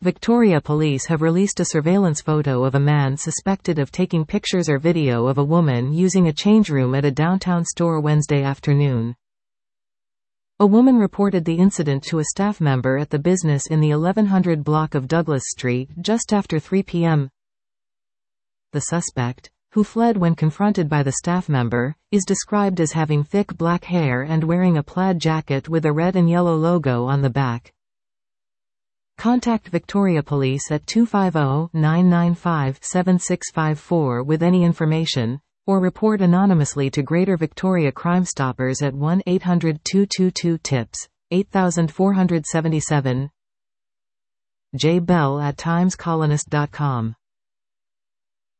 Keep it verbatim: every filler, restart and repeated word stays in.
Victoria Police have released a surveillance photo of a man suspected of taking pictures or video of a woman using a change room at a downtown store Wednesday afternoon. A woman reported the incident to a staff member at the business in the eleven hundred block of Douglas Street just after three p m The suspect, who fled when confronted by the staff member, is described as having thick black hair and wearing a plaid jacket with a red and yellow logo on the back. Contact Victoria Police at two five zero, nine nine five, seven six five four with any information, or report anonymously to Greater Victoria Crime Stoppers at one eight hundred, two two two, TIPS, eight four seven seven. J Bell at times colonist dot com